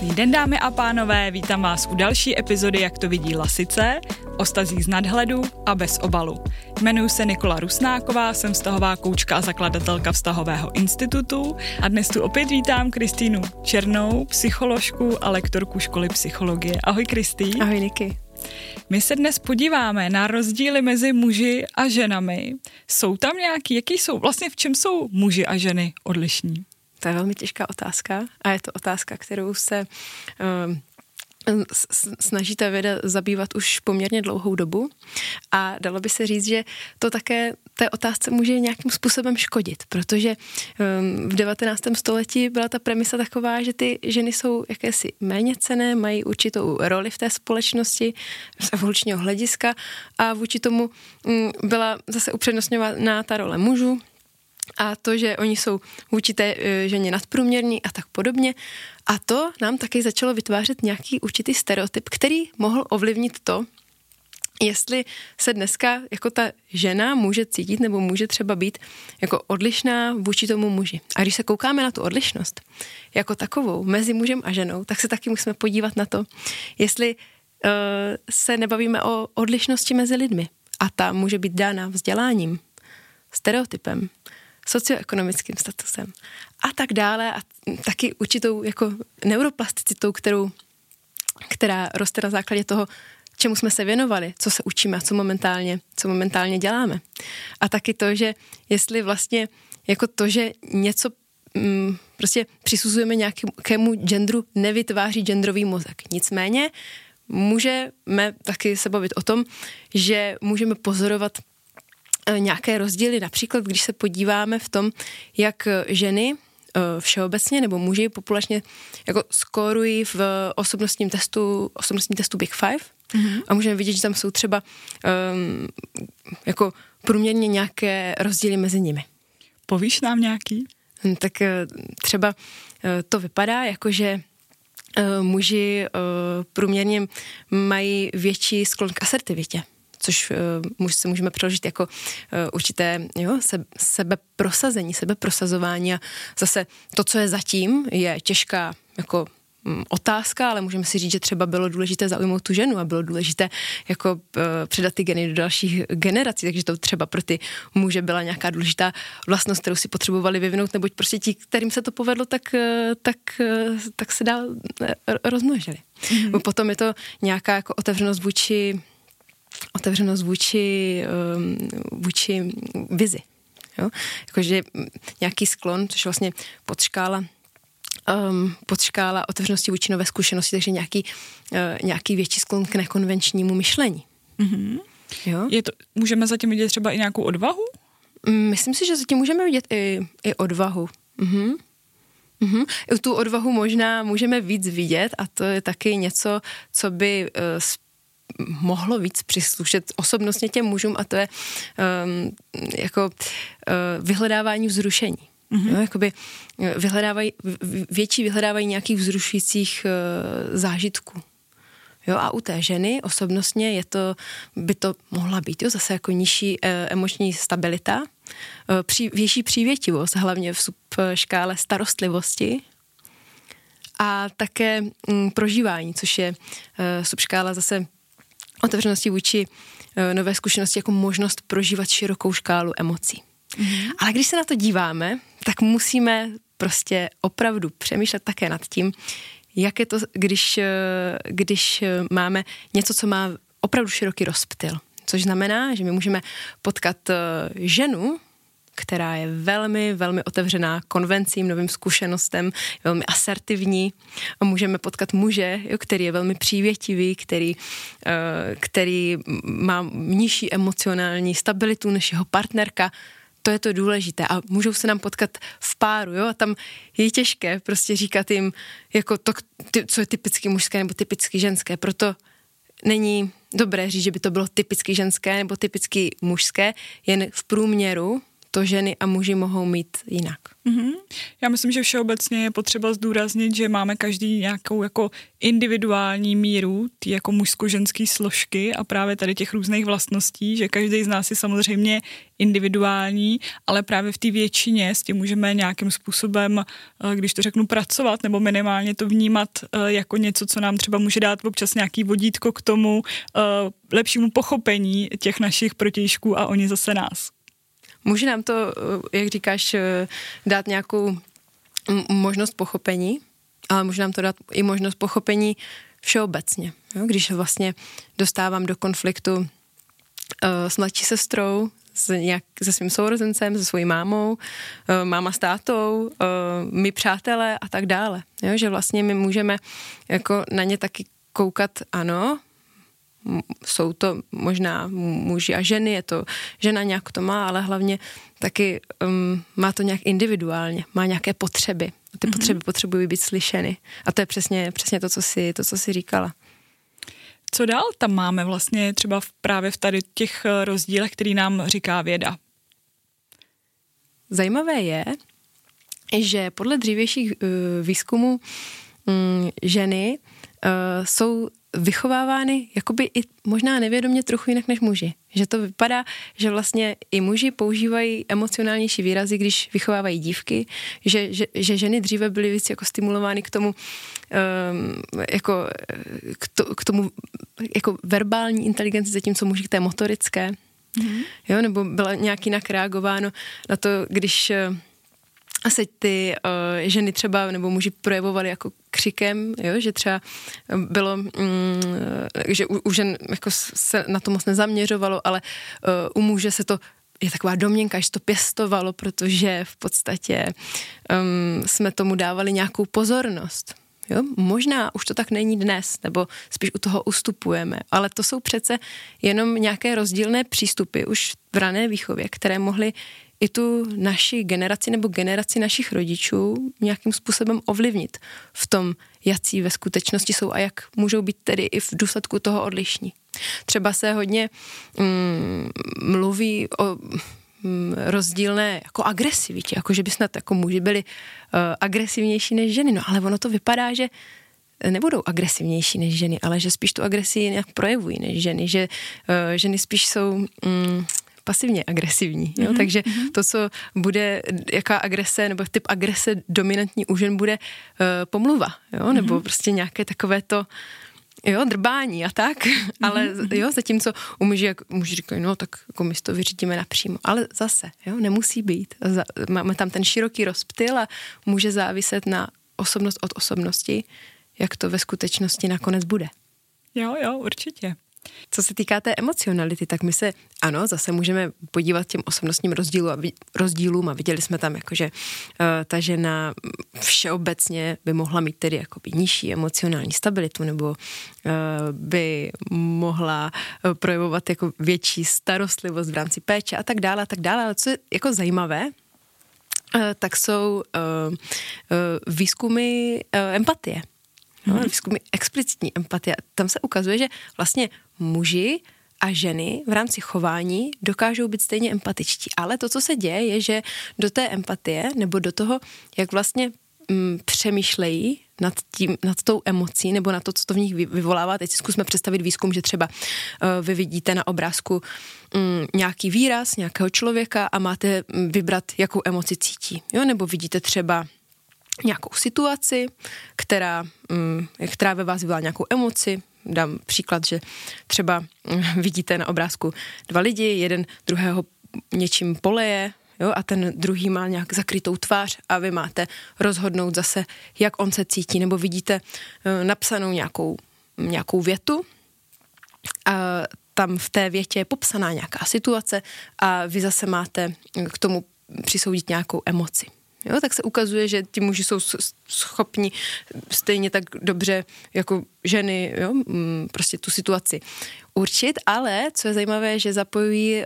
Krásný den, dámy a pánové, vítám vás u další epizody Jak to vidí Lasice, o vztazích z nadhledu a bez obalu. Jmenuji se Nikola Rusnáková, jsem vztahová koučka a zakladatelka Vztahového institutu a dnes tu opět vítám Kristýnu Černou, psycholožku a lektorku školy psychologie. Ahoj Kristý. Ahoj Niky. My se dnes podíváme na rozdíly mezi muži a ženami. Jsou tam nějaký, v čem jsou muži a ženy odlišní? To je velmi těžká otázka a je to otázka, kterou se snaží ta věda zabývat už poměrně dlouhou dobu a dalo by se říct, že to také té otázce může nějakým způsobem škodit, protože v 19. století byla ta premisa taková, že ty ženy jsou jakési méněcenné, mají určitou roli v té společnosti z evolučního hlediska a vůči tomu byla zase upřednostňována ta role mužů, a to, že oni jsou vůči té ženě nadprůměrní a tak podobně. A to nám taky začalo vytvářet nějaký určitý stereotyp, který mohl ovlivnit to, jestli se dneska jako ta žena může cítit nebo může třeba být jako odlišná vůči tomu muži. A když se koukáme na tu odlišnost jako takovou mezi mužem a ženou, tak se taky musíme podívat na to, jestli se nebavíme o odlišnosti mezi lidmi. A ta může být dána vzděláním, stereotypem, socioekonomickým statusem a tak dále a taky určitou jako neuroplasticitou, která roste na základě toho, čemu jsme se věnovali, co se učíme a co momentálně děláme. A taky to, že jestli vlastně jako to, že něco prostě přisuzujeme nějakému genderu, nevytváří genderový mozek. Nicméně můžeme taky se bavit o tom, že můžeme pozorovat nějaké rozdíly, například když se podíváme v tom, jak ženy všeobecně nebo muži populačně jako skórují v osobnostním testu Big Five a můžeme vidět, že tam jsou třeba jako průměrně nějaké rozdíly mezi nimi. Povíš nám nějaký? Tak třeba to vypadá jako, že muži průměrně mají větší sklon k asertivitě, což se můžeme přeložit jako určité sebeprosazení, sebeprosazování a zase to, co je zatím, je těžká jako otázka, ale můžeme si říct, že třeba bylo důležité zaujmout tu ženu a bylo důležité jako předat ty geny do dalších generací, takže to třeba pro ty muže byla nějaká důležitá vlastnost, kterou si potřebovali vyvinout, neboť prostě ti, kterým se to povedlo, tak se dál rozmnožili. Potom je to nějaká jako otevřenost vůči vizi. Jo? Jakože nějaký sklon, což je vlastně podškála otevřenosti vůči nové zkušenosti, takže nějaký větší sklon k nekonvenčnímu myšlení. Mm-hmm. Jo? Můžeme zatím vidět třeba i nějakou odvahu? Myslím si, že zatím můžeme vidět i odvahu. Mm-hmm. Mm-hmm. Tu odvahu možná můžeme víc vidět a to je taky něco, co by mohlo víc příslušet osobnostně těm mužům a to je vyhledávání vzrušení. Mm-hmm. Jo, jakoby větší vyhledávají nějakých vzrušujících zážitků. Jo, a u té ženy osobnostně by to mohla být, jo, zase jako nižší emoční stabilita, větší přívětivost, hlavně v subškále starostlivosti a také prožívání, což je subškála zase otevřenosti vůči nové zkušenosti jako možnost prožívat širokou škálu emocí. Mm-hmm. Ale když se na to díváme, tak musíme prostě opravdu přemýšlet také nad tím, jak je to, když máme něco, co má opravdu široký rozptyl. Což znamená, že my můžeme potkat ženu, která je velmi, velmi otevřená konvencím, novým zkušenostem, velmi asertivní. A můžeme potkat muže, jo, který je velmi přívětivý, který má nižší emocionální stabilitu než jeho partnerka. To je to důležité a můžou se nám potkat v páru, jo, a tam je těžké prostě říkat jim, jako to, co je typicky mužské nebo typicky ženské, proto není dobré říct, že by to bylo typicky ženské nebo typicky mužské, jen v průměru to ženy a muži mohou mít jinak. Mm-hmm. Já myslím, že všeobecně je potřeba zdůraznit, že máme každý nějakou jako individuální míru, ty jako mužsko-ženský složky a právě tady těch různých vlastností, že každý z nás je samozřejmě individuální, ale právě v té většině s tím můžeme nějakým způsobem, když to řeknu, pracovat nebo minimálně to vnímat jako něco, co nám třeba může dát občas nějaký vodítko k tomu lepšímu pochopení těch našich protějšků a oni zase nás. Může nám to, jak říkáš, dát nějakou možnost pochopení, ale může nám to dát i možnost pochopení všeobecně. Jo? Když vlastně dostávám do konfliktu s mladší sestrou, se svým sourozencem, se svojí mámou, máma s tátou, my přátelé a tak dále. Jo? Že vlastně my můžeme jako na ně taky koukat, ano, jsou to možná muži a ženy, je to žena nějak to má, ale hlavně taky má to nějak individuálně, má nějaké potřeby. Ty potřeby potřebují být slyšeny. A to je přesně to, co jsi říkala. Co dál tam máme vlastně třeba právě v tady těch rozdílech, který nám říká věda? Zajímavé je, že podle dřívějších výzkumů ženy jsou vychovávány jakoby i možná nevědomě trochu jinak než muži. Že to vypadá, že vlastně i muži používají emocionálnější výrazy, když vychovávají dívky, že ženy dříve byly víc jako stimulovány k tomu k tomu jako verbální inteligenci, zatímco muži k té motorické. Mm-hmm. Jo, nebo bylo nějak jinak reagováno na to, když asi ty ženy třeba nebo muži projevovali jako křikem, jo, že třeba bylo, že u žen jako se na to moc nezaměřovalo, ale u muže se to je taková domněnka, že to pěstovalo, protože v podstatě jsme tomu dávali nějakou pozornost. Jo? Možná už to tak není dnes, nebo spíš u toho ustupujeme, ale to jsou přece jenom nějaké rozdílné přístupy už v rané výchově, které mohly i tu naši generaci nebo generaci našich rodičů nějakým způsobem ovlivnit v tom, jací ve skutečnosti jsou a jak můžou být tedy i v důsledku toho odlišní. Třeba se hodně mluví o rozdílné jako agresivitě, jako že by snad jako muži byli agresivnější než ženy, no ale ono to vypadá, že nebudou agresivnější než ženy, ale že spíš tu agresi nějak projevují než ženy, že ženy spíš jsou pasivně agresivní, jo? Takže to, co bude, jaká agrese nebo typ agrese dominantní u žen bude pomluva, jo? Nebo prostě nějaké takové to drbání a tak, ale jo, zatímco u muži říkají, no tak jako my to vyřídíme napřímo, ale zase, jo, nemusí být. Máme tam ten široký rozptyl a může záviset na osobnost od osobnosti, jak to ve skutečnosti nakonec bude. Jo, určitě. Co se týká té emocionality, tak my se, ano, zase můžeme podívat těm osobnostním rozdílům a viděli jsme tam, jakože ta žena všeobecně by mohla mít tedy jakoby nižší emocionální stabilitu nebo by mohla projevovat jako větší starostlivost v rámci péče a tak dále, ale co je jako zajímavé, tak jsou výzkumy empatie. No, výzkumy explicitní empatie. Tam se ukazuje, že vlastně muži a ženy v rámci chování dokážou být stejně empatičtí. Ale to, co se děje, je, že do té empatie nebo do toho, jak vlastně přemýšlejí nad tou emocí nebo na to, co to v nich vyvolává. Teď si zkusme představit výzkum, že třeba vy vidíte na obrázku nějaký výraz nějakého člověka a máte vybrat, jakou emoci cítí. Jo? Nebo vidíte třeba nějakou situaci, která ve vás vyvolá nějakou emoci. Dám příklad, že třeba vidíte na obrázku dva lidi, jeden druhého něčím poleje, jo, a ten druhý má nějak zakrytou tvář a vy máte rozhodnout zase, jak on se cítí, nebo vidíte napsanou nějakou větu a tam v té větě je popsaná nějaká situace a vy zase máte k tomu přisoudit nějakou emoci. Jo, tak se ukazuje, že ti muži jsou schopni stejně tak dobře jako ženy, jo, prostě tu situaci určit, ale co je zajímavé, že zapojují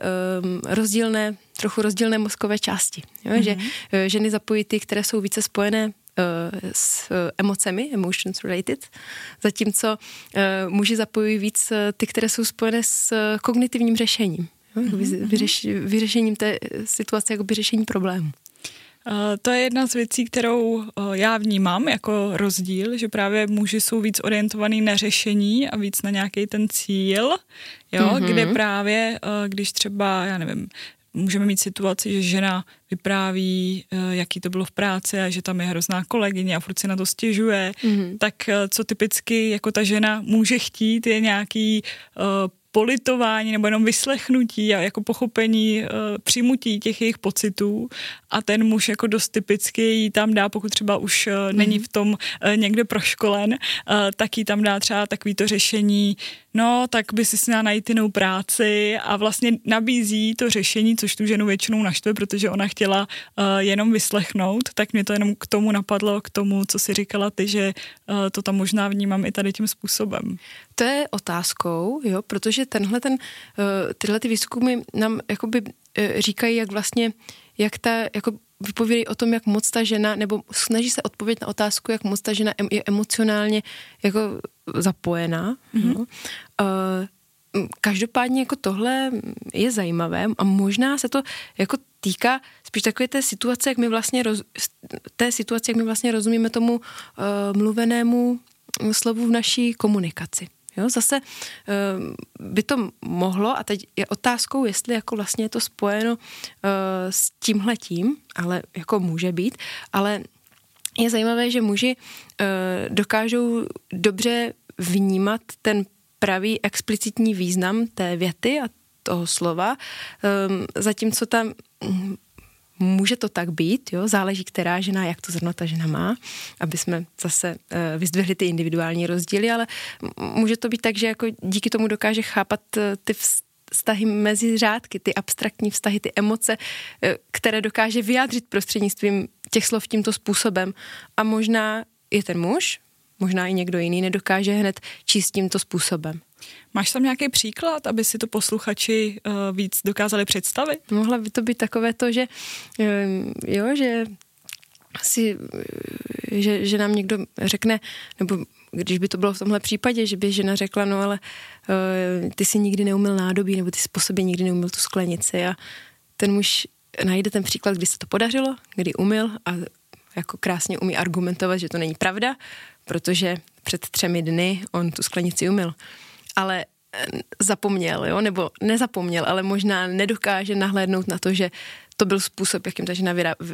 trochu rozdílné mozkové části. Jo, že ženy zapojí ty, které jsou více spojené s emocemi, emotions related, zatímco muži zapojují víc ty, které jsou spojené s kognitivním řešením. vyřešením té situace, jako vyřešení problému. To je jedna z věcí, kterou já vnímám jako rozdíl, že právě muži jsou víc orientovaný na řešení a víc na nějaký ten cíl, jo, kde právě, když třeba, já nevím, můžeme mít situaci, že žena vypráví, jaký to bylo v práci a že tam je hrozná kolegyně a furt si na to stěžuje, tak co typicky jako ta žena může chtít je nějaký politování nebo jenom vyslechnutí a jako pochopení, přijmutí těch jejich pocitů a ten muž jako dost typicky jí tam dá, pokud třeba už není v tom někde proškolen, tak jí tam dá třeba takovýto řešení, no tak by si měla najít jinou práci a vlastně nabízí to řešení, což tu ženu většinou naštve, protože ona chtěla jenom vyslechnout, tak mě to jenom k tomu napadlo, k tomu, co si říkala ty, že to tam možná vnímám i tady tím způsobem. To je otázkou, jo, protože tyhle ty výzkumy nám jakoby říkají, jak vypovídají o tom, jak moc ta žena, nebo snaží se odpovědět na otázku, jak moc ta žena je emocionálně jako zapojená. Jo. Každopádně jako tohle je zajímavé a možná se to jako týká spíš takové té situace, jak my vlastně rozumíme tomu mluvenému slovu v naší komunikaci. Jo, zase by to mohlo, a teď je otázkou, jestli jako vlastně je to spojeno s tímhletím, ale jako může být, ale je zajímavé, že muži dokážou dobře vnímat ten pravý explicitní význam té věty a toho slova, zatímco tam může to tak být, jo, záleží, která žena, jak to zrovna ta žena má, aby jsme zase vyzdvihli ty individuální rozdíly, ale může to být tak, že jako díky tomu dokáže chápat ty vztahy mezi řádky, ty abstraktní vztahy, ty emoce, které dokáže vyjádřit prostřednictvím těch slov tímto způsobem. A možná je ten muž, možná i někdo jiný nedokáže hned číst tímto způsobem. Máš tam nějaký příklad, aby si to posluchači víc dokázali představit? Mohla by to být takové to, že že nám někdo řekne, nebo když by to bylo v tomhle případě, že by žena řekla, no ale ty si nikdy neumyl nádobí, nebo ty si po sobě nikdy neumyl tu sklenici a ten muž najde ten příklad, kdy se to podařilo, kdy umyl a jako krásně umí argumentovat, že to není pravda, protože před 3 dny on tu sklenici umyl. Ale zapomněl, jo? Nebo nezapomněl, ale možná nedokáže nahlédnout na to, že to byl způsob, jakým ta žena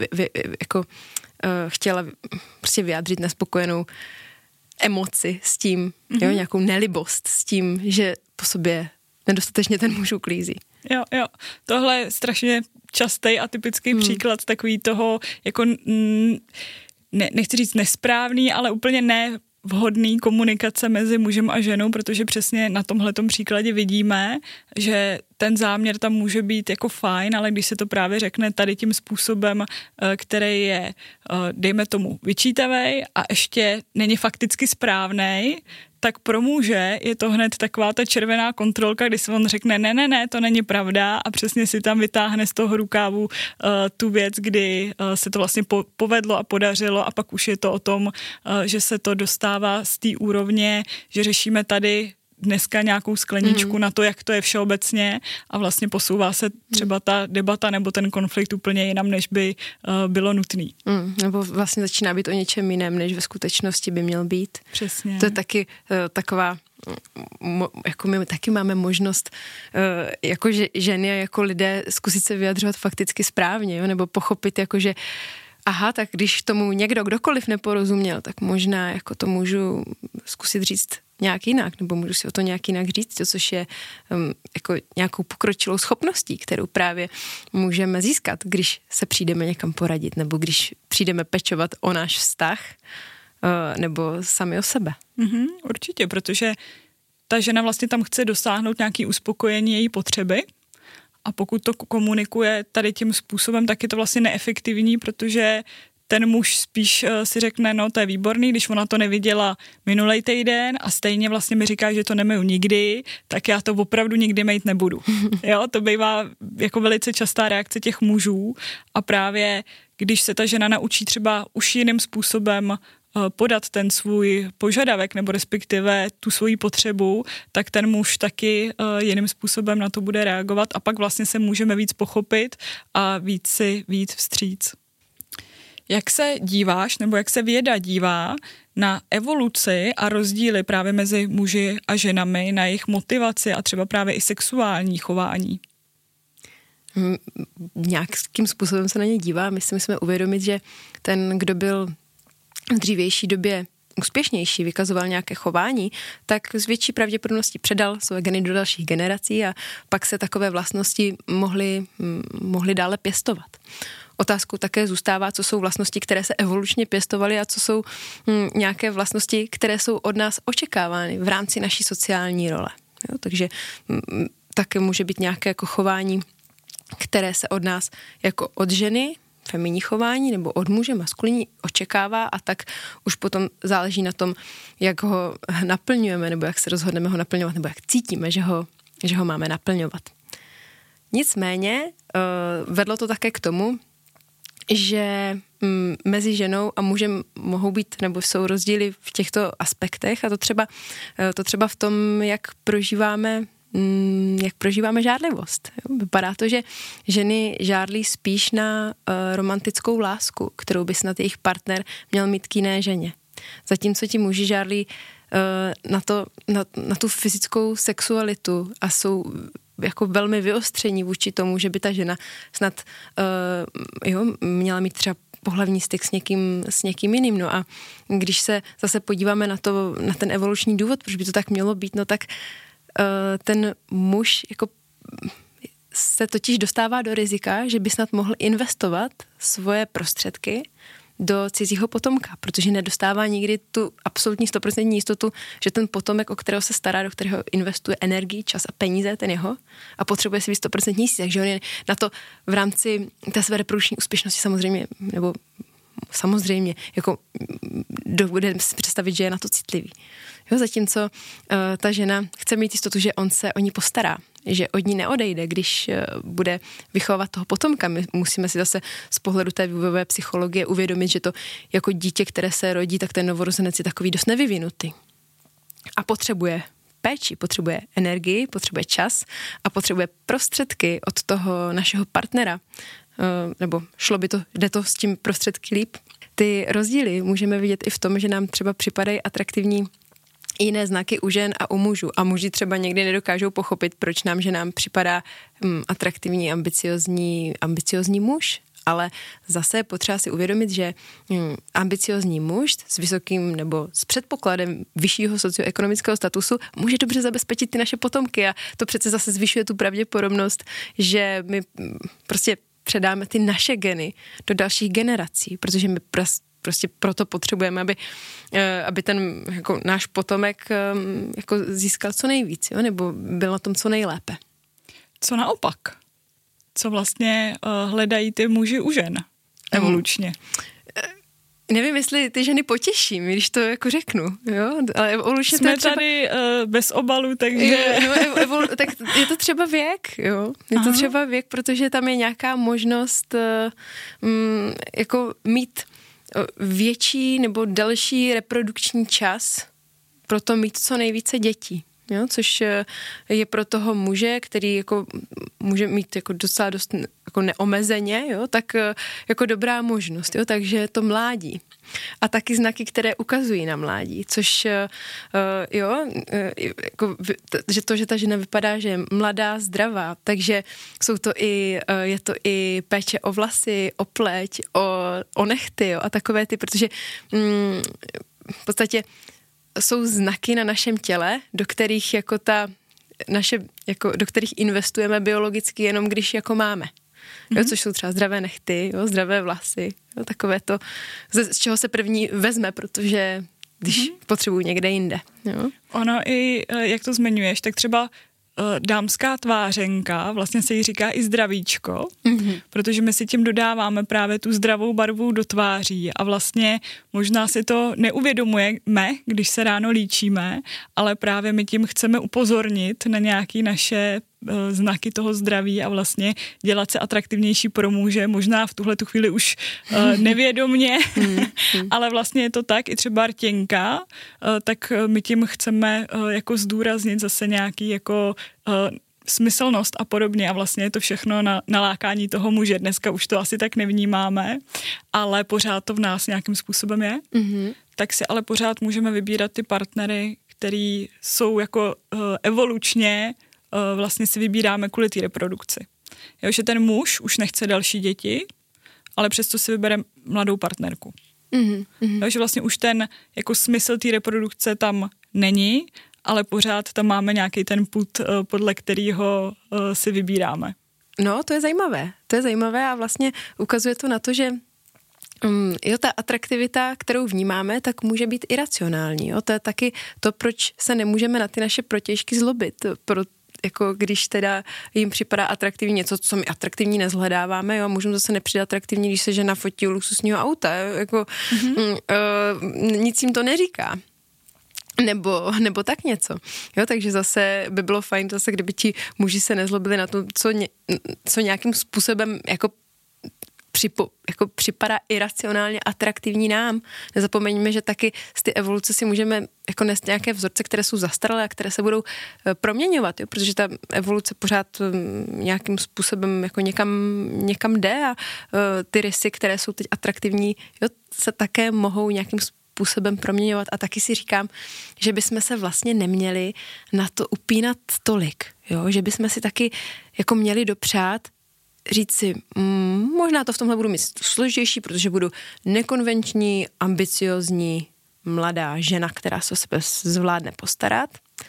chtěla prostě vyjádřit nespokojenou emoci s tím, jo? Nějakou nelibost s tím, že po sobě nedostatečně ten muž uklízí. Jo. Tohle je strašně častý a typický příklad takový toho, jako nechci říct nesprávný, ale úplně nevhodný komunikace mezi mužem a ženou, protože přesně na tomhletom příkladě vidíme, že ten záměr tam může být jako fajn, ale když se to právě řekne tady tím způsobem, který je, dejme tomu, vyčítavej a ještě není fakticky správnej, tak pro muže je to hned taková ta červená kontrolka, kdy se on řekne ne, to není pravda a přesně si tam vytáhne z toho rukávu tu věc, kdy se to vlastně povedlo a podařilo a pak už je to o tom, že se to dostává z té úrovně, že řešíme tady dneska nějakou skleničku na to, jak to je všeobecně a vlastně posouvá se třeba ta debata nebo ten konflikt úplně jinam, než by bylo nutný. Nebo vlastně začíná být o něčem jiném, než ve skutečnosti by měl být. Přesně. To je taky taková, jako my taky máme možnost jako ženy a jako lidé zkusit se vyjadřovat fakticky správně, jo? Nebo pochopit, jako že aha, tak když tomu kdokoliv neporozuměl, tak možná jako to můžu zkusit říct nějak jinak, nebo můžu si o to nějak jinak říct, což je jako nějakou pokročilou schopností, kterou právě můžeme získat, když se přijdeme někam poradit, nebo když přijdeme pečovat o náš vztah, nebo sami o sebe. Určitě, protože ta žena vlastně tam chce dosáhnout nějaký uspokojení její potřeby, a pokud to komunikuje tady tím způsobem, tak je to vlastně neefektivní, protože ten muž spíš si řekne, no to je výborný, když ona to neviděla minulej týden a stejně vlastně mi říká, že to nemiju nikdy, tak já to opravdu nikdy mít nebudu. Jo, to bývá jako velice častá reakce těch mužů a právě když se ta žena naučí třeba už jiným způsobem podat ten svůj požadavek nebo respektive tu svoji potřebu, tak ten muž taky jiným způsobem na to bude reagovat a pak vlastně se můžeme víc pochopit a víc si vyjít vstříc. Jak se díváš nebo jak se věda dívá na evoluci a rozdíly právě mezi muži a ženami, na jejich motivaci a třeba právě i sexuální chování? Nějakým způsobem se na ně dívá. My si musíme uvědomit, že ten, kdo byl v dřívější době úspěšnější, vykazoval nějaké chování, tak s větší pravděpodobností předal své geny do dalších generací a pak se takové vlastnosti mohly dále pěstovat. Otázkou také zůstává, co jsou vlastnosti, které se evolučně pěstovaly a co jsou nějaké vlastnosti, které jsou od nás očekávány v rámci naší sociální role. Jo, takže také může být nějaké jako chování, které se od nás jako od ženy, feminní chování, nebo od muže, maskulinní, očekává a tak už potom záleží na tom, jak ho naplňujeme, nebo jak se rozhodneme ho naplňovat, nebo jak cítíme, že ho máme naplňovat. Nicméně vedlo to také k tomu, že mezi ženou a mužem mohou být nebo jsou rozdíly v těchto aspektech a to třeba v tom, jak prožíváme žárlivost. Vypadá to, že ženy žárlí spíš na romantickou lásku, kterou by snad jejich partner měl mít k jiné ženě. Zatímco ti muži žárlí na tu fyzickou sexualitu a jsou jako velmi vyostření vůči tomu, že by ta žena snad měla mít třeba pohlavní styk s někým jiným. No a když se zase podíváme na ten evoluční důvod, proč by to tak mělo být, no tak ten muž jako se totiž dostává do rizika, že by snad mohl investovat svoje prostředky do cizího potomka, protože nedostává nikdy tu absolutní 100% jistotu, že ten potomek, o kterého se stará, do kterého investuje energii, čas a peníze, ten jeho, a potřebuje si být 100% jistý, takže on je na to v rámci té své reprodukční úspěšnosti samozřejmě, jako bude si představit, že je na to citlivý. Jo, zatímco ta žena chce mít jistotu, že on se o ní postará, že od ní neodejde, když bude vychovávat toho potomka. My musíme si zase z pohledu té vývojové psychologie uvědomit, že to jako dítě, které se rodí, tak ten novorozenec je takový dost nevyvinutý. A potřebuje péči, potřebuje energii, potřebuje čas a potřebuje prostředky od toho našeho partnera. Nebo jde to s tím prostředky líp. Ty rozdíly můžeme vidět i v tom, že nám třeba připadají atraktivní jiné znaky u žen a u mužů. A muži třeba někdy nedokážou pochopit, proč nám ženám připadá atraktivní, ambiciozní muž. Ale zase je potřeba si uvědomit, že ambiciozní muž s vysokým nebo s předpokladem vyššího socioekonomického statusu může dobře zabezpečit ty naše potomky a to přece zase zvyšuje tu pravděpodobnost, že my prostě předáme ty naše geny do dalších generací, protože my prostě proto potřebujeme, aby ten jako náš potomek jako získal co nejvíc, jo? Nebo byl na tom co nejlépe. Co naopak? Co vlastně hledají ty muži u žen evolučně? Nevím, jestli ty ženy potěším, když to jako řeknu, jo, ale evolučně jsme třeba... tady bez obalu, takže... Tak je to třeba věk, jo, je to třeba věk, protože tam je nějaká možnost jako mít větší nebo delší reprodukční čas pro to mít co nejvíce dětí. Jo, což je pro toho muže, který jako může mít jako docela dost jako neomezeně, jo, tak jako dobrá možnost, jo, takže to mládí. A taky znaky, které ukazují na mládí, což že ta žena vypadá, že je mladá, zdravá, takže je to i péče o vlasy, o pleť, o nehty, jo, a takové ty, protože v podstatě jsou znaky na našem těle, do kterých do kterých investujeme biologicky jenom když jako máme. Jo, což jsou třeba zdravé nehty, jo, zdravé vlasy, jo, takové to, z čeho se první vezme, protože když potřebuji někde jinde. Jo. Ono i, jak to zmiňuješ, tak třeba dámská tvářenka, vlastně se jí říká i zdravíčko, protože my si tím dodáváme právě tu zdravou barvu do tváří a vlastně možná si to neuvědomujeme, když se ráno líčíme, ale právě my tím chceme upozornit na nějaké naše znaky toho zdraví a vlastně dělat se atraktivnější pro muže, možná v tuhletu chvíli už nevědomně, ale vlastně je to tak, i třeba rtěnka, tak my tím chceme jako zdůraznit zase nějaký jako smyslnost a podobně a vlastně je to všechno na nalákání toho muže. Dneska už to asi tak nevnímáme, ale pořád to v nás nějakým způsobem je. Tak si ale pořád můžeme vybírat ty partnery, který jsou jako evolučně vlastně si vybíráme kvůli té reprodukci. Jo, že ten muž už nechce další děti, ale přesto si vybere mladou partnerku. Jo, že vlastně už ten jako smysl té reprodukce tam není, ale pořád tam máme nějaký ten pud, podle kterého si vybíráme. No, to je zajímavé. To je zajímavé a vlastně ukazuje to na to, že jo, ta atraktivita, kterou vnímáme, tak může být iracionální. Jo? To je taky to, proč se nemůžeme na ty naše protějšky zlobit. Jako když teda jim připadá atraktivní něco, co my atraktivní nezhledáváme, jo, můžeme zase nepřijít atraktivní, když se žena fotí u luxusního auta, jo? Jako, nic jim to neříká. Nebo tak něco. Jo, takže zase by bylo fajn zase, kdyby ti muži se nezlobili na to, co nějakým způsobem jako připadá iracionálně atraktivní nám. Nezapomeňme, že taky z ty evoluce si můžeme jako nést nějaké vzorce, které jsou zastaralé a které se budou proměňovat, jo? Protože ta evoluce pořád nějakým způsobem jako někam jde a ty rysy, které jsou teď atraktivní, jo, se také mohou nějakým způsobem proměňovat a taky si říkám, že bychom se vlastně neměli na to upínat tolik, jo? Že bychom si taky jako měli dopřát říct si, možná to v tomhle budu mít složitější, protože budu nekonvenční, ambiciozní, mladá žena, která se o sebe zvládne postarat.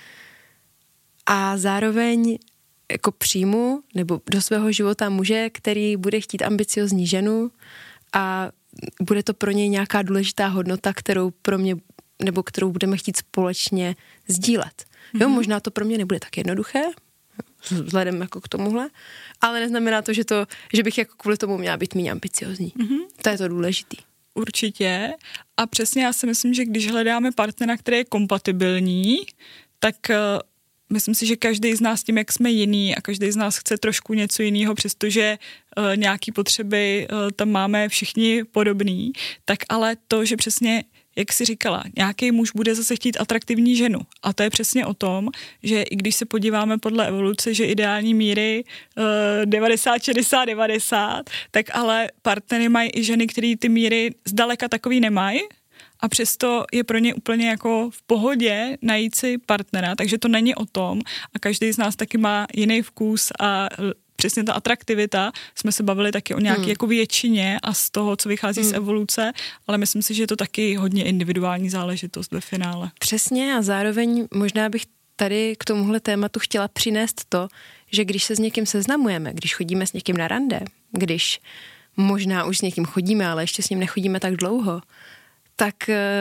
A zároveň jako přijmu nebo do svého života muže, který bude chtít ambiciozní ženu a bude to pro něj nějaká důležitá hodnota, kterou pro mě nebo kterou budeme chtít společně sdílet. Jo, možná to pro mě nebude tak jednoduché, vzhledem jako k tomuhle, ale neznamená to, že bych jako kvůli tomu měla být méně ambiciozní. To je to důležitý. Určitě. A přesně já si myslím, že když hledáme partnera, který je kompatibilní, tak myslím si, že každý z nás tím, jak jsme jiný a každý z nás chce trošku něco jiného, přestože nějaký potřeby tam máme všichni podobný, tak ale to, že přesně jak jsi říkala, nějaký muž bude zase chtít atraktivní ženu. A to je přesně o tom, že i když se podíváme podle evoluce, že ideální míry 90, 60, 90, tak ale partnery mají i ženy, které ty míry zdaleka takový nemají a přesto je pro ně úplně jako v pohodě najít si partnera, takže to není o tom a každý z nás taky má jiný vkus a přesně ta atraktivita, jsme se bavili taky o nějaké jako většině a z toho, co vychází z evoluce, ale myslím si, že je to taky hodně individuální záležitost ve finále. Přesně a zároveň možná bych tady k tomuhle tématu chtěla přinést to, že když se s někým seznamujeme, když chodíme s někým na rande, když možná už s někým chodíme, ale ještě s ním nechodíme tak dlouho, tak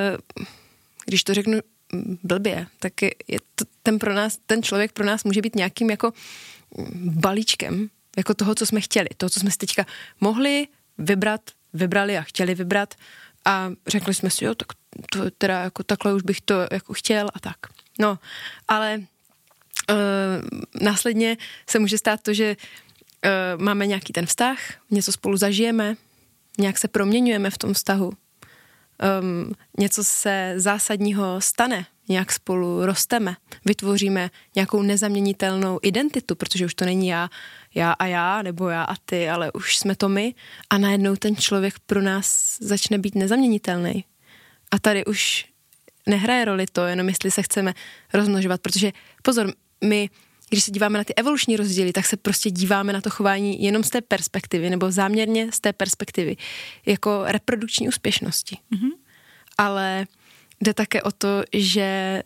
když to řeknu blbě, tak je to, ten člověk pro nás může být nějakým jako balíčkem, jako toho, co jsme chtěli, toho, co jsme si teďka mohli vybrali a chtěli vybrat a řekli jsme si, jo, tak to teda jako takhle už bych to jako chtěl a tak. No, ale následně se může stát to, že máme nějaký ten vztah, něco spolu zažijeme, nějak se proměňujeme v tom vztahu, něco se zásadního stane, nějak spolu rosteme, vytvoříme nějakou nezaměnitelnou identitu, protože už to není já a já, nebo já a ty, ale už jsme to my a najednou ten člověk pro nás začne být nezaměnitelný. A tady už nehraje roli to, jenom jestli se chceme rozmnožovat, protože pozor, my, když se díváme na ty evoluční rozdíly, tak se prostě díváme na to chování jenom z té perspektivy, nebo záměrně z té perspektivy, jako reprodukční úspěšnosti. Ale jde také o to, že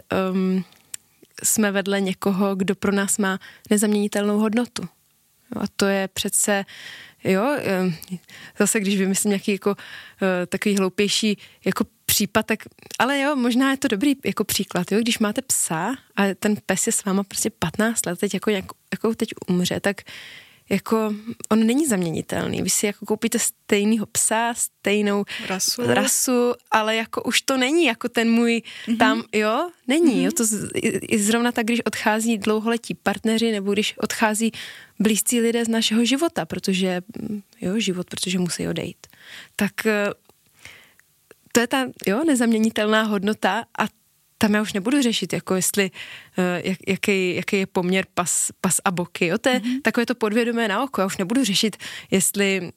jsme vedle někoho, kdo pro nás má nezaměnitelnou hodnotu. A to je přece, jo, zase když vymyslím nějaký jako takový hloupější jako případ, tak, ale jo, možná je to dobrý jako příklad, jo, když máte psa a ten pes je s váma prostě 15 let, teď jako teď umře, tak jako on není zaměnitelný. Vy si jako koupíte stejného psa, stejnou rasu, ale jako už to není jako ten můj tam, jo, není. Jo, to zrovna tak, když odchází dlouholetí partneři nebo když odchází blízcí lidé z našeho života, protože protože musí odejít. Tak to je ta nezaměnitelná hodnota a tam já už nebudu řešit, jako jestli, jaký je poměr pas a boky, jo, to je takové to podvědomé na oko, já už nebudu řešit, jestli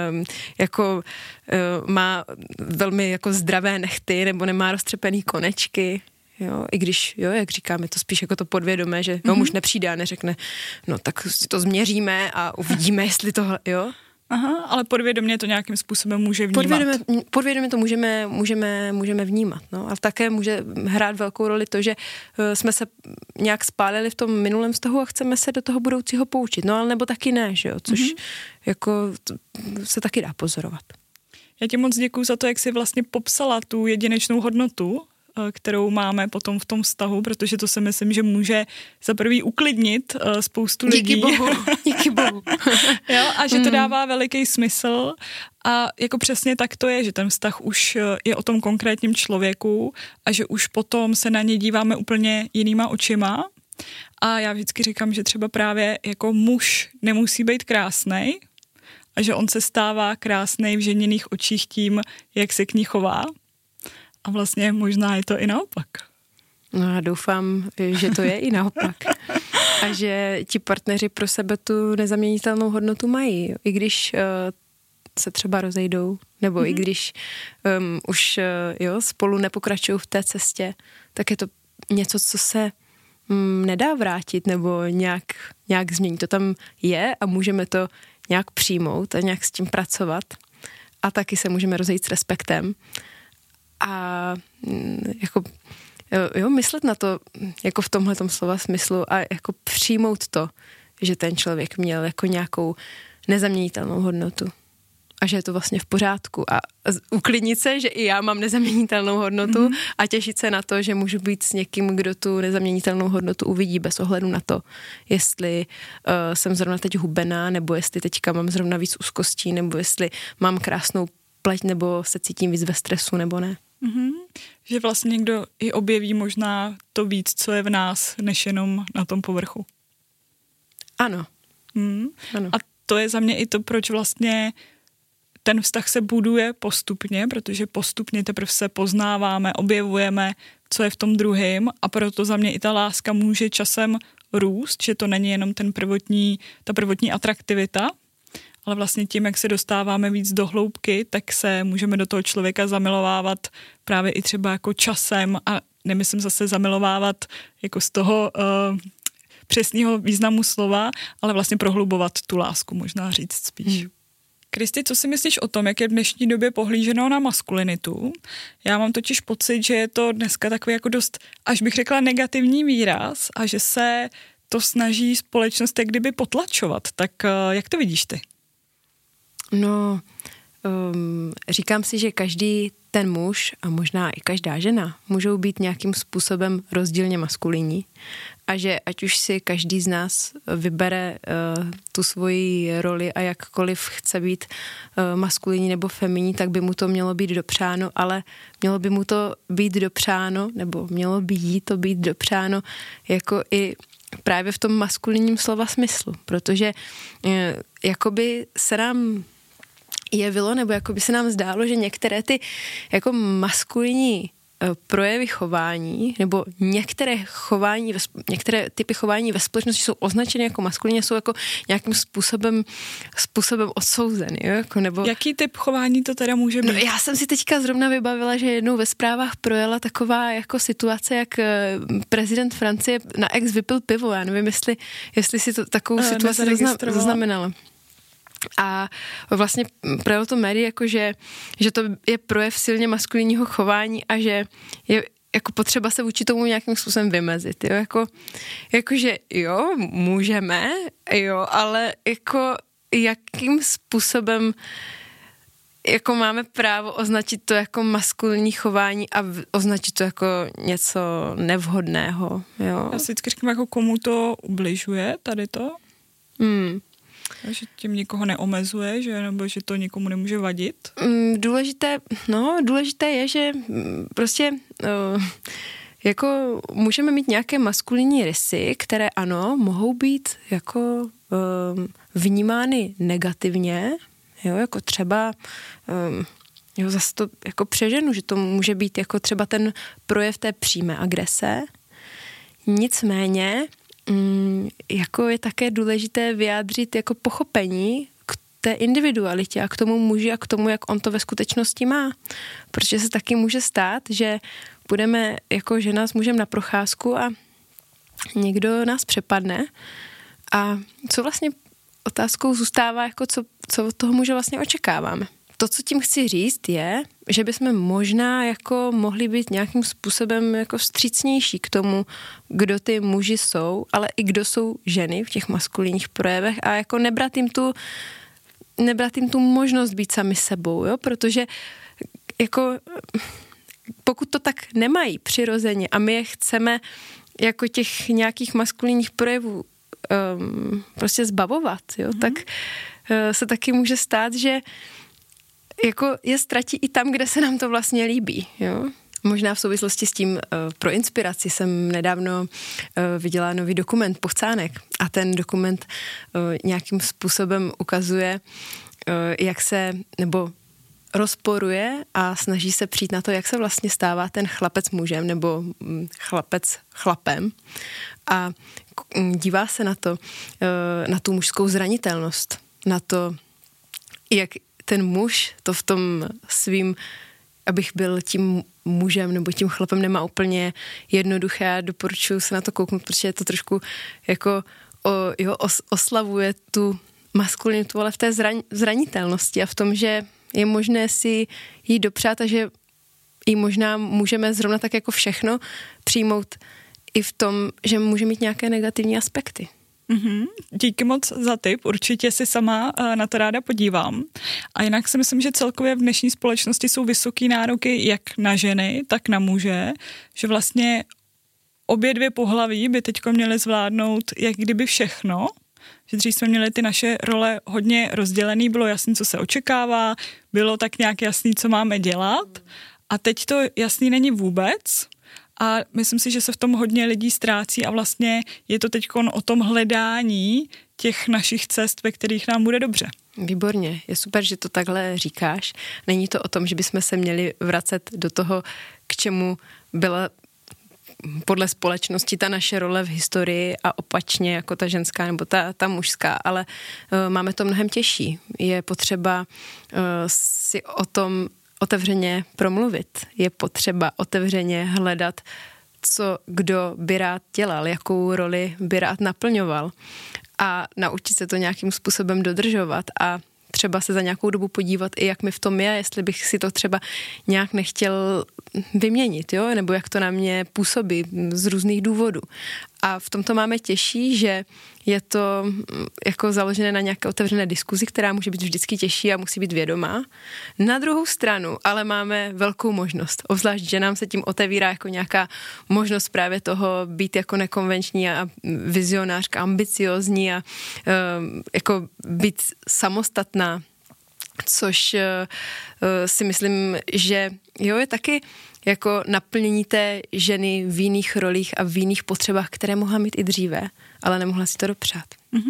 má velmi jako zdravé nehty, nebo nemá roztřepený konečky, jo, i když, jak říkáme, to spíš jako to podvědomé, že muž nepřijde a neřekne, no tak si to změříme a uvidíme, jestli tohle, jo. Aha, ale podvědomě to nějakým způsobem může vnímat. Podvědomě to můžeme vnímat, no. Ale také může hrát velkou roli to, že jsme se nějak spálili v tom minulém vztahu a chceme se do toho budoucího poučit. No ale nebo taky ne, že jo, což jako se taky dá pozorovat. Já ti moc děkuju za to, jak jsi vlastně popsala tu jedinečnou hodnotu, kterou máme potom v tom vztahu, protože to si myslím, že může za prvý uklidnit spoustu lidí. Díky bohu. Jo, a že to dává veliký smysl a jako přesně tak to je, že ten vztah už je o tom konkrétním člověku a že už potom se na něj díváme úplně jinýma očima a já vždycky říkám, že třeba právě jako muž nemusí být krásnej a že on se stává krásnej v ženěných očích tím, jak se k ní chová. A vlastně možná je to i naopak. No já doufám, že to je i naopak. A že ti partneři pro sebe tu nezaměnitelnou hodnotu mají. I když se třeba rozejdou, nebo i když už spolu nepokračují v té cestě, tak je to něco, co se nedá vrátit nebo nějak změnit. To tam je a můžeme to nějak přijmout a nějak s tím pracovat. A taky se můžeme rozejít s respektem. A jako myslet na to jako v tomhletom slova smyslu a jako přijmout to, že ten člověk měl jako nějakou nezaměnitelnou hodnotu a že je to vlastně v pořádku a uklidnit se, že i já mám nezaměnitelnou hodnotu a těšit se na to, že můžu být s někým, kdo tu nezaměnitelnou hodnotu uvidí bez ohledu na to, jestli jsem zrovna teď hubená, nebo jestli teďka mám zrovna víc úzkostí, nebo jestli mám krásnou pleť, nebo se cítím víc ve stresu, nebo ne. Že vlastně někdo i objeví možná to víc, co je v nás, než jenom na tom povrchu. Ano. Ano. A to je za mě i to, proč vlastně ten vztah se buduje postupně, protože postupně teprve se poznáváme, objevujeme, co je v tom druhém a proto za mě i ta láska může časem růst, že to není jenom ta prvotní atraktivita, ale vlastně tím, jak se dostáváme víc do hloubky, tak se můžeme do toho člověka zamilovávat právě i třeba jako časem a nemyslím zase zamilovávat jako z toho přesného významu slova, ale vlastně prohlubovat tu lásku, možná říct spíš. Kristi, co si myslíš o tom, jak je v dnešní době pohlíženo na maskulinitu? Já mám totiž pocit, že je to dneska takový jako dost, až bych řekla, negativní výraz a že se to snaží společnost jak kdyby potlačovat. Tak jak to vidíš ty? No, říkám si, že každý ten muž a možná i každá žena můžou být nějakým způsobem rozdílně maskulinní a že ať už si každý z nás vybere tu svoji roli a jakkoliv chce být maskulinní nebo feminní, tak by mu to mělo být dopřáno, ale mělo by mu to být dopřáno, nebo mělo by jí to být dopřáno jako i právě v tom maskulinním slova smyslu, protože jakoby se nám jevilo, nebo jako by se nám zdálo, že některé ty jako maskulinní projevy chování, nebo některé typy chování ve společnosti jsou označeny jako maskulinní, jsou jako nějakým způsobem odsouzeny. Jo? Jako, nebo... Jaký typ chování to teda může být? No, já jsem si teďka zrovna vybavila, že jednou ve zprávách projela taková jako situace, jak prezident Francie na ex vypil pivo. Já nevím, jestli si to takovou situaci zaznamenala. A vlastně projelo to médií, jako že to je projev silně maskulinního chování a že je jako potřeba se vůči tomu nějakým způsobem vymezit. Jo? Jakože jo, můžeme, jo, ale jako jakým způsobem jako máme právo označit to jako maskulinní chování a označit to jako něco nevhodného. Jo? Já si vždycky říkám, jako komu to ubližuje tady to? Že tím nikoho neomezuje, že? Nebo že to nikomu nemůže vadit? Důležité je, že prostě jako můžeme mít nějaké maskulinní rysy, které ano, mohou být jako vnímány negativně, jo, jako třeba zase to jako přeženu, že to může být jako třeba ten projev té přímé agrese. Nicméně jako je také důležité vyjádřit jako pochopení k té individualitě a k tomu muži a k tomu, jak on to ve skutečnosti má. Protože se taky může stát, že budeme jako žena s mužem na procházku a někdo nás přepadne a co vlastně otázkou zůstává, jako co od toho muže vlastně očekáváme. To, co tím chci říct, je, že bychom možná jako mohli být nějakým způsobem jako vstřícnější k tomu, kdo ty muži jsou, ale i kdo jsou ženy v těch maskulinních projevech a jako nebrat jim tu možnost být sami sebou, jo? Protože jako pokud to tak nemají přirozeně a my je chceme jako těch nějakých maskulinních projevů prostě zbavovat, jo? Tak se taky může stát, že jako je ztratí i tam, kde se nám to vlastně líbí, jo. Možná v souvislosti s tím pro inspiraci jsem nedávno viděla nový dokument Pochcánek a ten dokument nějakým způsobem ukazuje, jak se, nebo rozporuje a snaží se přijít na to, jak se vlastně stává ten chlapec mužem nebo chlapec chlapem a dívá se na to, na tu mužskou zranitelnost, na to, jak ten muž to v tom svým, abych byl tím mužem nebo tím chlapem, nemá úplně jednoduché. Já doporučuji se na to kouknout, protože je to trošku jako oslavuje tu maskulinitu, ale v té zranitelnosti a v tom, že je možné si jí dopřát a že jí možná můžeme zrovna tak jako všechno přijmout i v tom, že může mít nějaké negativní aspekty. Díky moc za tip, určitě si sama na to ráda podívám. A jinak si myslím, že celkově v dnešní společnosti jsou vysoký nároky jak na ženy, tak na muže, že vlastně obě dvě pohlaví by teďko měly zvládnout jak kdyby všechno, že dřív jsme měli ty naše role hodně rozdělený, bylo jasný, co se očekává, bylo tak nějak jasný, co máme dělat a teď to jasný není vůbec. A myslím si, že se v tom hodně lidí ztrácí a vlastně je to teďkon o tom hledání těch našich cest, ve kterých nám bude dobře. Výborně, je super, že to takhle říkáš. Není to o tom, že bychom se měli vracet do toho, k čemu byla podle společnosti ta naše role v historii a opačně jako ta ženská nebo ta mužská, ale máme to mnohem těžší. Je potřeba si o tom otevřeně promluvit. Je potřeba otevřeně hledat, co kdo by rád dělal, jakou roli by rád naplňoval a naučit se to nějakým způsobem dodržovat a třeba se za nějakou dobu podívat i jak mi v tom je, jestli bych si to třeba nějak nechtěl vyměnit, jo, nebo jak to na mě působí z různých důvodů. A v tomto máme těžší, že je to jako založené na nějaké otevřené diskuzi, která může být vždycky těžší a musí být vědomá. Na druhou stranu ale máme velkou možnost, obzvlášť, že nám se tím otevírá jako nějaká možnost právě toho být jako nekonvenční a vizionářka, ambiciozní a jako být samostatná, což si myslím, že jo, je taky jako naplnění té ženy v jiných rolích a v jiných potřebách, které mohla mít i dříve, ale nemohla si to dopřát.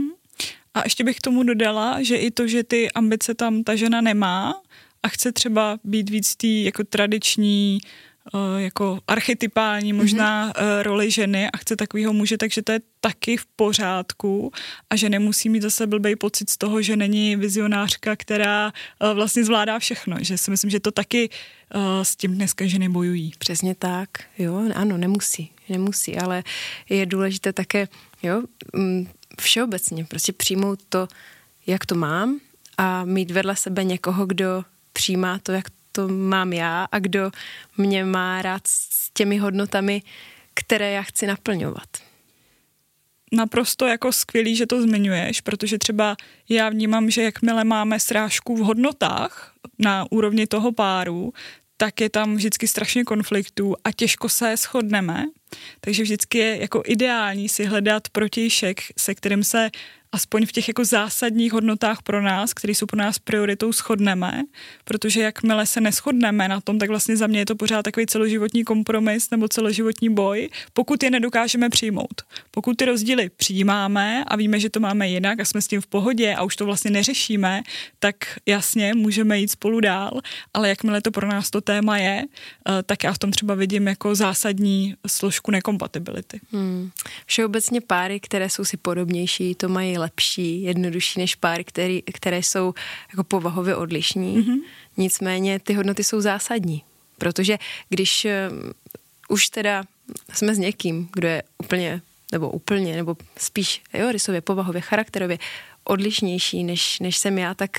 A ještě bych k tomu dodala, že i to, že ty ambice tam ta žena nemá a chce třeba být víc tý jako tradiční, jako archetypální možná roli ženy a chce takovýho muže, takže to je taky v pořádku a že nemusí mít zase blbej pocit z toho, že není vizionářka, která vlastně zvládá všechno, že si myslím, že to taky s tím dneska ženy bojují. Přesně tak, jo, ano, nemusí, ale je důležité také, jo, všeobecně prostě přijmout to, jak to mám a mít vedle sebe někoho, kdo přijímá to, jak to mám já a kdo mě má rád s těmi hodnotami, které já chci naplňovat. Naprosto jako skvělý, že to zmiňuješ, protože třeba já vnímám, že jakmile máme srážku v hodnotách na úrovni toho páru, tak je tam vždycky strašně konfliktů a těžko se shodneme. Takže vždycky je jako ideální si hledat protějšek, se kterým se aspoň v těch jako zásadních hodnotách pro nás, které jsou pro nás prioritou, shodneme, protože jakmile se neshodneme na tom, tak vlastně za mě je to pořád takový celoživotní kompromis nebo celoživotní boj, pokud je nedokážeme přijmout. Pokud ty rozdíly přijímáme a víme, že to máme jinak a jsme s tím v pohodě a už to vlastně neřešíme, tak jasně můžeme jít spolu dál, ale jakmile to pro nás to téma je, tak já v tom třeba vidím jako zásadní složku nekompatibility. Všeobecně páry, které jsou si podobnější, to mají lepší, jednodušší než páry, které jsou jako povahově odlišní. Nicméně ty hodnoty jsou zásadní, protože když už teda jsme s někým, kdo je úplně, nebo spíš rysově, povahově, charakterově odlišnější než jsem já, tak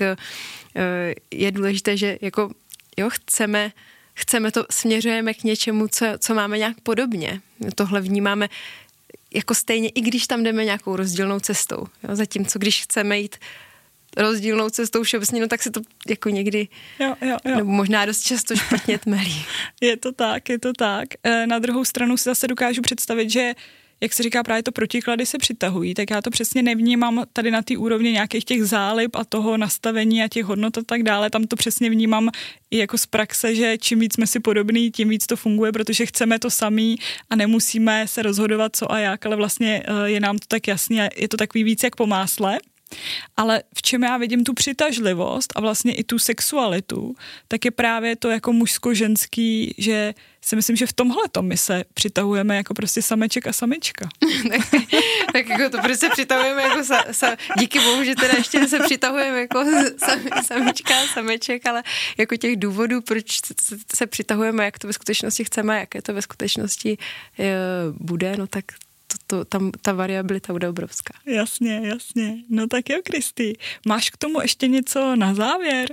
je důležité, že jako chceme to, směřujeme k něčemu, co máme nějak podobně. Tohle vnímáme jako stejně, i když tam jdeme nějakou rozdílnou cestou. Jo? Zatímco když chceme jít rozdílnou cestou všeobecně, no tak se to jako někdy, nebo možná dost často špatně tmelí. Je to tak. Na druhou stranu si zase dokážu představit, že jak se říká, právě to protiklady se přitahují, tak já to přesně nevnímám tady na té úrovni nějakých těch zálib a toho nastavení a těch hodnot a tak dále. Tam to přesně vnímám i jako z praxe, že čím víc jsme si podobný, tím víc to funguje, protože chceme to samý a nemusíme se rozhodovat co a jak, ale vlastně je nám to tak jasný a je to takový víc jak po másle. Ale v čem já vidím tu přitažlivost a vlastně i tu sexualitu, tak je právě to jako mužsko-ženský, že si myslím, že v tomhletom my se přitahujeme jako prostě sameček a samička. tak jako to prostě přitahujeme jako díky bohu, že teda ještě se přitahujeme jako samička a sameček, ale jako těch důvodů, proč se přitahujeme, jak to ve skutečnosti chceme, jaké to ve skutečnosti bude, no tak tam ta variabilita bude obrovská. Jasně. No tak jo, Kristý. Máš k tomu ještě něco na závěr?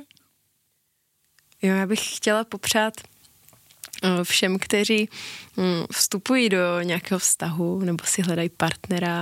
Jo, já bych chtěla popřát všem, kteří vstupují do nějakého vztahu, nebo si hledají partnera,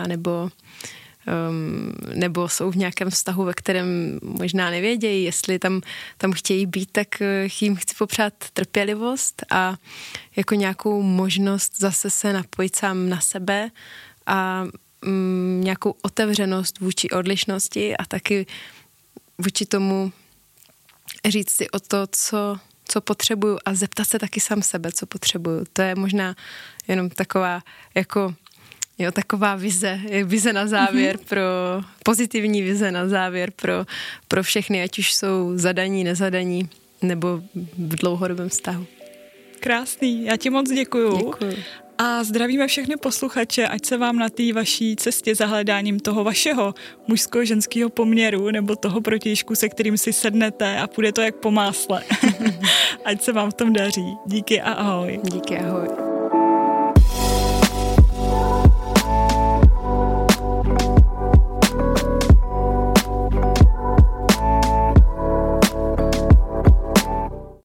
nebo jsou v nějakém vztahu, ve kterém možná nevědějí, jestli tam chtějí být, tak jim chci popřát trpělivost a jako nějakou možnost zase se napojit sám na sebe a nějakou otevřenost vůči odlišnosti a taky vůči tomu říct si o to, co potřebuju a zeptat se taky sám sebe, co potřebuju. To je možná jenom taková taková vize na závěr, pozitivní vize na závěr pro všechny, ať už jsou zadaní, nezadaní, nebo v dlouhodobém vztahu. Krásný, já ti moc děkuju. Děkuju. A zdravíme všechny posluchače, ať se vám na té vaší cestě za hledáním toho vašeho mužsko-ženského poměru nebo toho protějšku, se kterým si sednete a půjde to jak po másle. Ať se vám v tom daří. Díky a ahoj. Díky, ahoj.